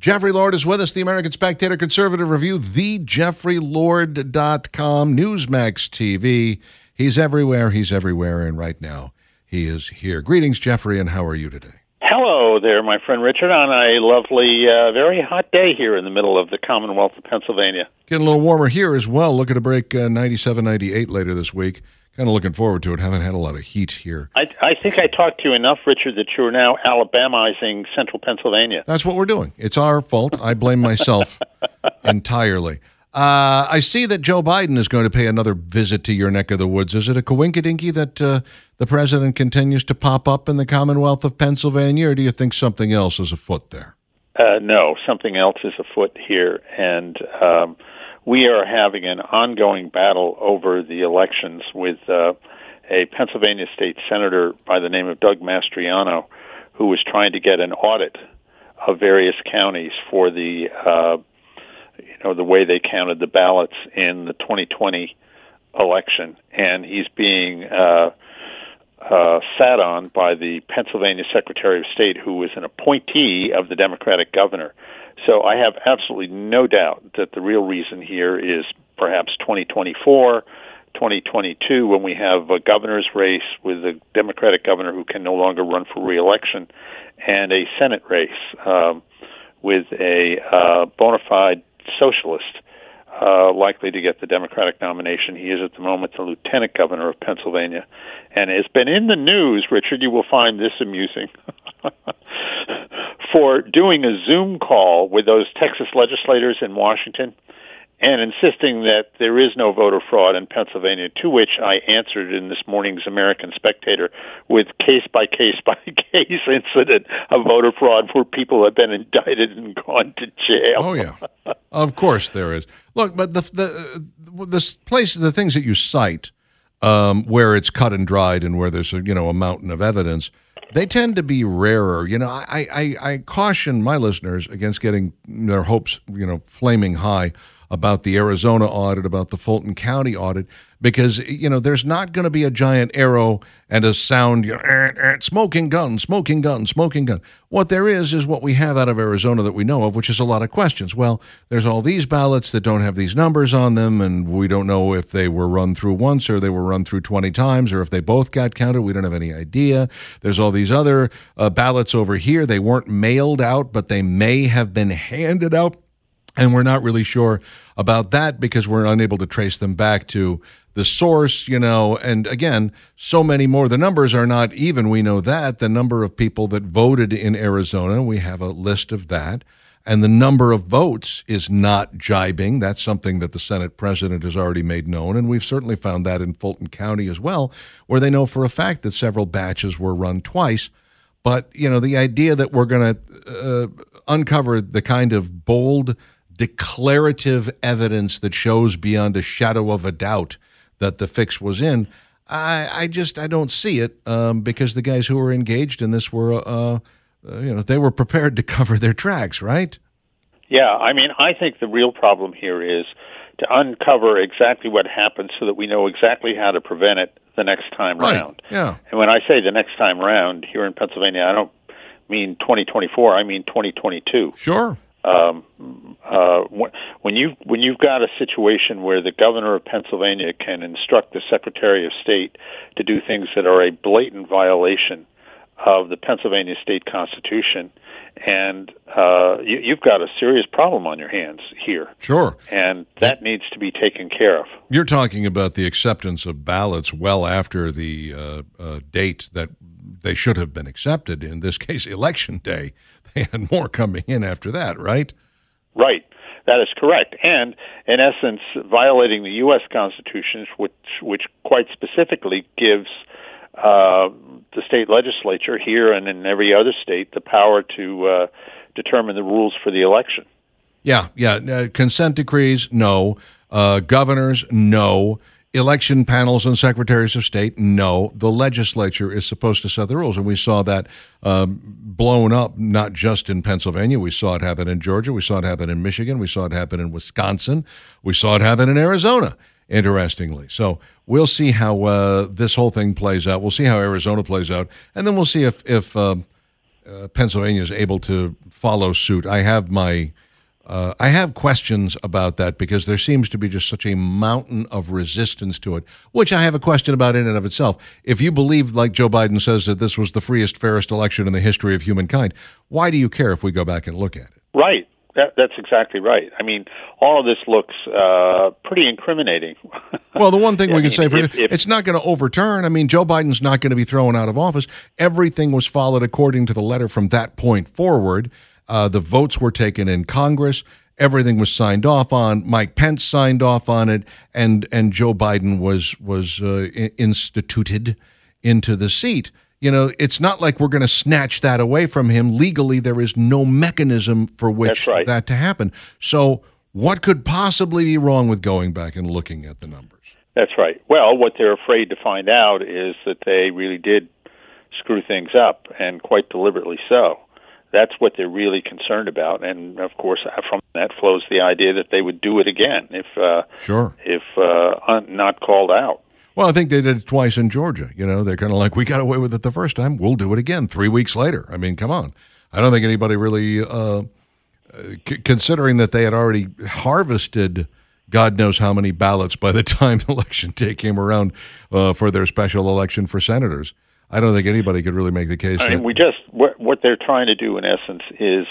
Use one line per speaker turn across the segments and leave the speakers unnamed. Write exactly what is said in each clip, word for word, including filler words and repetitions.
Jeffrey Lord is with us, the American Spectator Conservative Review, the jeffrey lord dot com, Newsmax T V. He's everywhere, he's everywhere, and right now he is here. Greetings, Jeffrey, and how are you today?
Hello there, my friend Richard, on a lovely, uh, very hot day here in the middle of the Commonwealth of Pennsylvania.
Getting a little warmer here as well. Looking to break uh, ninety-seven, ninety-eight later this week. Kind of looking forward to it. Haven't had a lot of heat here.
I, I think I talked to you enough, Richard, that you're now Alabamizing central Pennsylvania.
That's what we're doing. It's our fault. I blame myself entirely. Uh, I see that Joe Biden is going to pay another visit to your neck of the woods. Is it a coinkydinky that uh, the president continues to pop up in the Commonwealth of Pennsylvania, or do you think something else is afoot there?
Uh, no, something else is afoot here, and um, we are having an ongoing battle over the elections with uh, a Pennsylvania state senator by the name of Doug Mastriano, who was trying to get an audit of various counties for the uh, you know, the way they counted the ballots in the twenty twenty election. And he's being uh, uh, sat on by the Pennsylvania Secretary of State, who is an appointee of the Democratic governor. So I have absolutely no doubt that the real reason here is perhaps twenty twenty-four, twenty twenty-two, when we have a governor's race with a Democratic governor who can no longer run for re-election, and a Senate race um, with a uh, bona fide socialist uh, likely to get the Democratic nomination. He is at the moment the lieutenant governor of Pennsylvania. And has been in the news, Richard, you will find this amusing, for doing a Zoom call with those Texas legislators in Washington and insisting that there is no voter fraud in Pennsylvania, to which I answered in this morning's American Spectator with case-by-case-by-case incident of voter fraud where people have been indicted and gone to jail.
Oh, yeah. Of course there is. Look, but the the, the place, the things that you cite um, where it's cut and dried and where there's a, you know, a mountain of evidence, they tend to be rarer. You know, I, I, I caution my listeners against getting their hopes, you know, flaming high about the Arizona audit, about the Fulton County audit, because, you know, there's not going to be a giant arrow and a sound, you know, eh, eh, smoking gun, smoking gun, smoking gun. What there is is what we have out of Arizona that we know of, which is a lot of questions. Well, there's all these ballots that don't have these numbers on them, and we don't know if they were run through once or they were run through twenty times or if they both got counted. We don't have any idea. There's all these other uh, ballots over here. They weren't mailed out, but they may have been handed out. And we're not really sure about that because we're unable to trace them back to the source, you know. And again, so many more. The numbers are not even. We know that. The number of people that voted in Arizona, we have a list of that. And the number of votes is not jibing. That's something that the Senate president has already made known. And we've certainly found that in Fulton County as well, where they know for a fact that several batches were run twice. But, you know, the idea that we're going to uh, uncover the kind of bold, declarative evidence that shows beyond a shadow of a doubt that the fix was in, I, I just I don't see it um, because the guys who were engaged in this were, uh, uh, you know, they were prepared to cover their tracks, right?
Yeah, I mean, I think the real problem here is to uncover exactly what happened so that we know exactly how to prevent it the next time
right.
round.
Yeah.
And when I say the next time round here in Pennsylvania, I don't mean twenty twenty-four, I mean twenty twenty-two.
Sure.
Um, uh, when you when you've got a situation where the governor of Pennsylvania can instruct the Secretary of State to do things that are a blatant violation of the Pennsylvania state constitution, and uh, you, you've got a serious problem on your hands here.
Sure.
And that needs to be taken care of.
You're talking about the acceptance of ballots well after the uh, uh, date that they should have been accepted, in this case, Election Day. They had more coming in after that, right?
Right. That is correct. And, in essence, violating the U S Constitution, which, which quite specifically gives uh, the state legislature here and in every other state the power to uh, determine the rules for the election.
Yeah, yeah. Uh, consent decrees, no. Uh, governors, no. Election panels and secretaries of state, no. The legislature is supposed to set the rules, and we saw that um, blown up not just in Pennsylvania. We saw it happen in Georgia. We saw it happen in Michigan. We saw it happen in Wisconsin. We saw it happen in Arizona, interestingly. So we'll see how uh, this whole thing plays out. We'll see how Arizona plays out, and then we'll see if if uh, uh, Pennsylvania is able to follow suit. I have my uh, I have questions about that because there seems to be just such a mountain of resistance to it, which I have a question about in and of itself. If you believe, like Joe Biden says, that this was the freest, fairest election in the history of humankind, why do you care if we go back and look at it?
Right. That, that's exactly right. I mean, all of this looks uh, pretty incriminating.
Well, the one thing we
I
can
mean,
say for
if, if,
it's not going to overturn. I mean, Joe Biden's not going to be thrown out of office. Everything was followed according to the letter from that point forward. Uh, the votes were taken in Congress. Everything was signed off on. Mike Pence signed off on it, and and Joe Biden was was uh, instituted into the seat. You know, it's not like we're going to snatch that away from him. Legally, there is no mechanism for which
right.
that to happen. So what could possibly be wrong with going back and looking at the numbers?
That's right. Well, what they're afraid to find out is that they really did screw things up, and quite deliberately so. That's what they're really concerned about. And, of course, from that flows the idea that they would do it again if, uh,
sure.
if uh, not called out.
Well, I think they did it twice in Georgia. You know, they're kind of like, we got away with it the first time. We'll do it again three weeks later. I mean, come on. I don't think anybody really, uh, c- considering that they had already harvested God knows how many ballots by the time election day came around uh, for their special election for senators. I don't think anybody could really make the case.
I
that,
mean, we just, what, what they're trying to do, in essence, is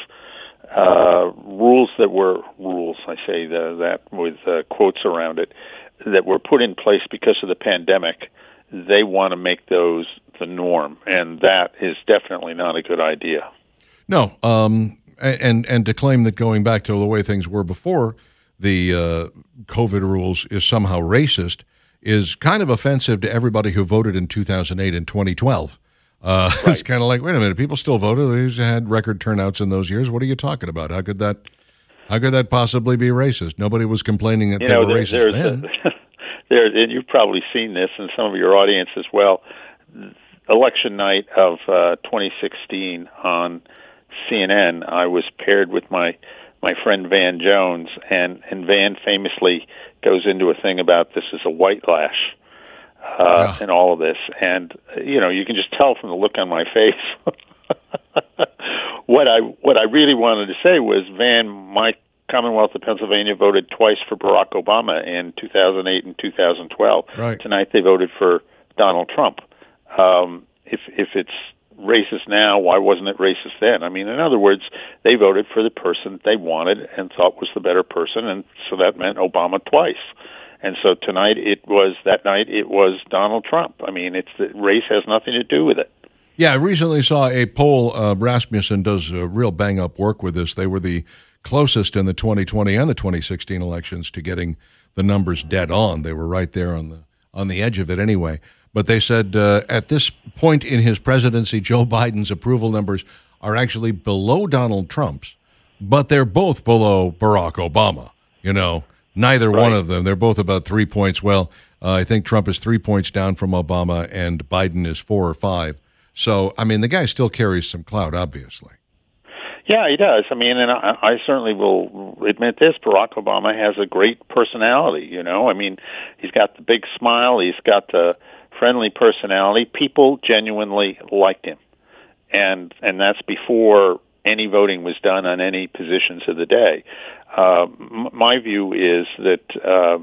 uh, rules that were, rules, I say the, that with uh, quotes around it, that were put in place because of the pandemic. They want to make those the norm, and that is definitely not a good idea.
No, um, and and to claim that going back to the way things were before the uh, COVID rules is somehow racist is kind of offensive to everybody who voted in two thousand eight and twenty twelve. Uh, right. It's kind of like, wait a minute, people still voted. They had record turnouts in those years. What are you talking about? How could that? How could that possibly be racist? Nobody was complaining that
you
they
know,
were
there,
racist
there's
then.
A, there, and you've probably seen this in some of your audience as well. Election night of uh, twenty sixteen on C N N, I was paired with my my friend Van Jones, and, and Van famously goes into a thing about this is a white lash uh, yeah. and all of this. And, you know, you can just tell from the look on my face. What I what I really wanted to say was, Van, my Commonwealth of Pennsylvania voted twice for Barack Obama in two thousand eight and two thousand twelve.
Right.
Tonight they voted for Donald Trump. Um, if if it's racist now, why wasn't it racist then? I mean, in other words, they voted for the person they wanted and thought was the better person, and so that meant Obama twice. And so tonight it was, that night it was Donald Trump. I mean, it's the, race has nothing to do with it.
Yeah, I recently saw a poll. Uh, Rasmussen does uh, real bang-up work with this. They were the closest in the twenty twenty and the twenty sixteen elections to getting the numbers dead on. They were right there on the on the edge of it anyway. But they said uh, at this point in his presidency, Joe Biden's approval numbers are actually below Donald Trump's, but they're both below Barack Obama. You know, neither right. one of them. They're both about three points. Well, uh, I think Trump is three points down from Obama, and Biden is four or five. So, I mean, the guy still carries some clout, obviously.
Yeah, he does. I mean, and I, I certainly will admit this, Barack Obama has a great personality, you know. I mean, he's got the big smile, he's got the friendly personality. People genuinely liked him. And and that's before any voting was done on any positions of the day. Uh, m- my view is that uh,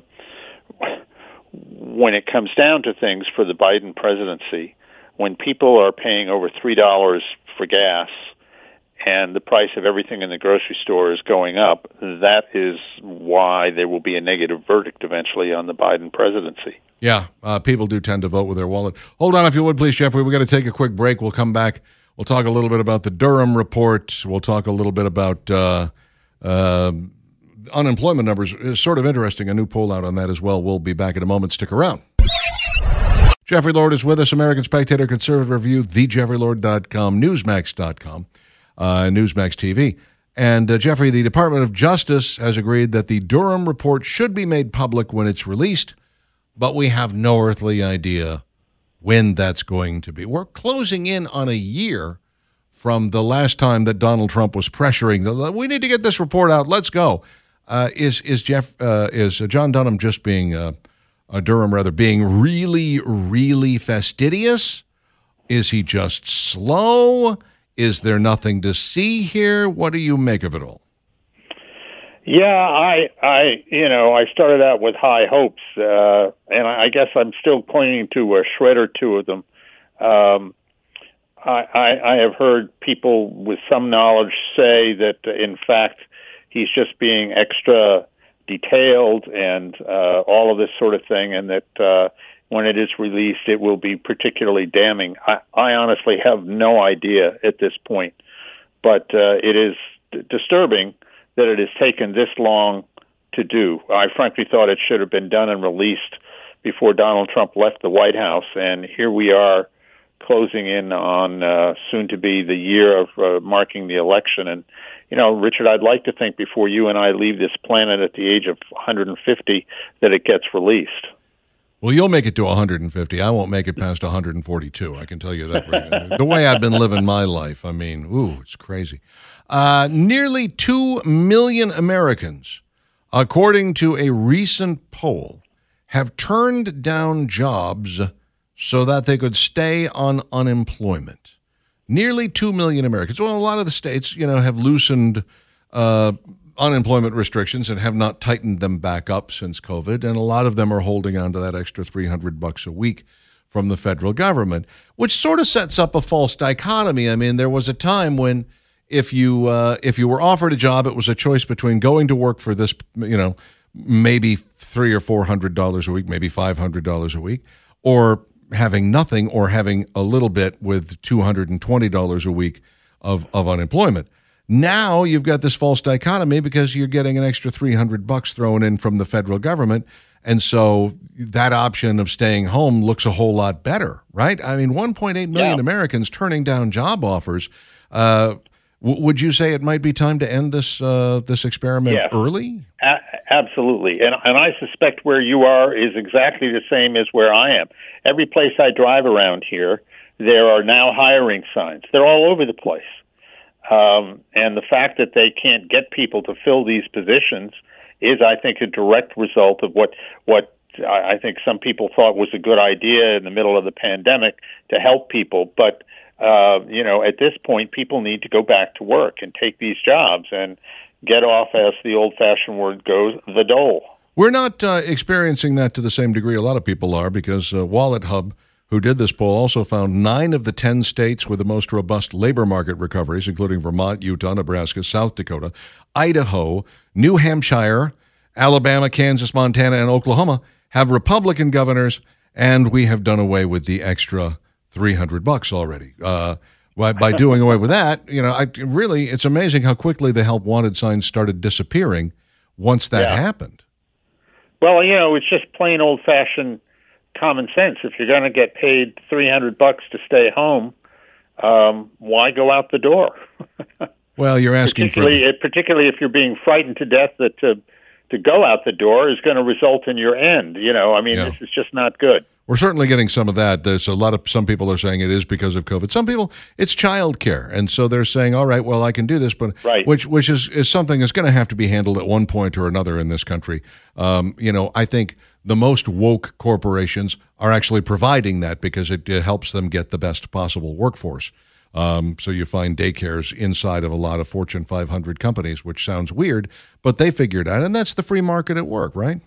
when it comes down to things for the Biden presidency, when people are paying over three dollars for gas and the price of everything in the grocery store is going up, that is why there will be a negative verdict eventually on the Biden presidency.
Yeah, uh, people do tend to vote with their wallet. Hold on, if you would, please, Jeffrey. We've got to take a quick break. We'll come back. We'll talk a little bit about the Durham report. We'll talk a little bit about uh, uh, unemployment numbers. It's sort of interesting, a new poll out on that as well. We'll be back in a moment. Stick around. Jeffrey Lord is with us, American Spectator, Conservative Review, the jeffrey lord dot com, newsmax dot com, uh, Newsmax T V. And, uh, Jeffrey, the Department of Justice has agreed that the Durham report should be made public when it's released, but we have no earthly idea when that's going to be. We're closing in on a year from the last time that Donald Trump was pressuring, the, we need to get this report out, let's go. Uh, is is Jeff uh, is John Dunham just being... Uh, Uh, Durham, rather, being really, really fastidious? Is he just slow? Is there nothing to see here? What do you make of it all?
Yeah, I, I, you know, I started out with high hopes, uh, and I guess I'm still clinging to a shred or two of them. Um, I, I, I have heard people with some knowledge say that, uh, in fact, he's just being extra detailed and uh, all of this sort of thing, and that uh, when it is released, it will be particularly damning. I, I honestly have no idea at this point, but uh, it is d- disturbing that it has taken this long to do. I frankly thought it should have been done and released before Donald Trump left the White House, and here we are closing in on uh, soon to be the year of uh, marking the election. And, you know, Richard, I'd like to think before you and I leave this planet at the age of one hundred fifty that it gets released.
Well, you'll make it to one hundred fifty. I won't make it past one hundred forty-two. I can tell you that. Right. The way I've been living my life, I mean, ooh, it's crazy. Uh, nearly two million Americans, according to a recent poll, have turned down jobs so that they could stay on unemployment. Nearly two million Americans. Well, a lot of the states, you know, have loosened uh, unemployment restrictions and have not tightened them back up since COVID, and a lot of them are holding on to that extra three hundred bucks a week from the federal government, which sort of sets up a false dichotomy. I mean, there was a time when if you uh, if you were offered a job, it was a choice between going to work for this, you know, maybe three or four hundred dollars a week, maybe five hundred dollars a week, or having nothing, or having a little bit with two hundred and twenty dollars a week of of unemployment. Now you've got this false dichotomy because you're getting an extra three hundred bucks thrown in from the federal government, and so that option of staying home looks a whole lot better, right? I mean, one point eight million
Yeah.
Americans turning down job offers. Uh, w- would you say it might be time to end this uh, this experiment
Yes.
early?
A- absolutely. And, and I suspect where you are is exactly the same as where I am. Every place I drive around here, there are now hiring signs. They're all over the place. Um, and the fact that they can't get people to fill these positions is, I think, a direct result of what what I I think some people thought was a good idea in the middle of the pandemic to help people. But, uh, you know, at this point, people need to go back to work and take these jobs and get off, as the old-fashioned word goes, the dole.
We're not uh, experiencing that to the same degree a lot of people are, because uh, Wallet Hub, who did this poll, also found nine of the ten states with the most robust labor market recoveries, including Vermont, Utah, Nebraska, South Dakota, Idaho, New Hampshire, Alabama, Kansas, Montana, and Oklahoma, have Republican governors, and we have done away with the extra three hundred bucks already. Uh, by, by doing away with that, you know, I really, it's amazing how quickly the help wanted signs started disappearing once that
Yeah.
happened.
Well, you know, it's just plain old-fashioned common sense. If you're going to get paid three hundred bucks to stay home, um, why go out the door?
Well, you're asking for...
particularly, particularly if you're being frightened to death that to to go out the door is going to result in your end. You know, I mean,
Yeah.
this is just not good.
We're certainly getting some of that. There's a lot of, some people are saying it is because of COVID. Some people, it's childcare. And so they're saying, all right, well, I can do this, but
Right.
which which is, is something that's going to have to be handled at one point or another in this country. Um, you know, I think the most woke corporations are actually providing that because it, it helps them get the best possible workforce. Um, so you find daycares inside of a lot of Fortune five hundred companies, which sounds weird, but they figured out, and that's the free market at work, right?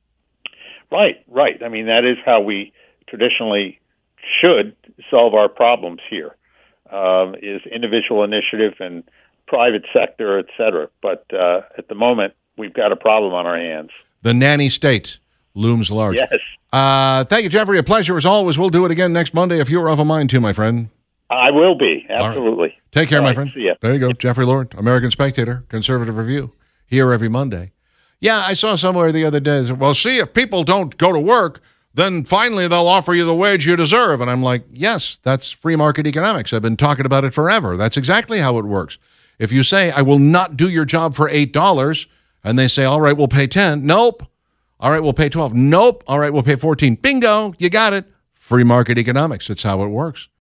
Right, right. I mean, that is how we traditionally should solve our problems here, um, is individual initiative and private sector, et cetera. But uh, at the moment, we've got a problem on our hands.
The nanny state looms large.
Yes.
Uh, thank you, Jeffrey. A pleasure as always. We'll do it again next Monday if you're of a mind to, my friend.
I will be, absolutely.
Take care,
All
my
right,
friend.
see ya.
There you go. Jeffrey Lord, American Spectator, Conservative Review, here every Monday. Yeah, I saw somewhere the other day, well, see, if people don't go to work, then finally they'll offer you the wage you deserve. And I'm like, yes, that's free market economics. I've been talking about it forever. That's exactly how it works. If you say, I will not do your job for eight dollars, and they say, all right, we'll pay ten. Nope. All right, we'll pay twelve. Nope. All right, we'll pay fourteen. Bingo. You got it. Free market economics. It's how it works.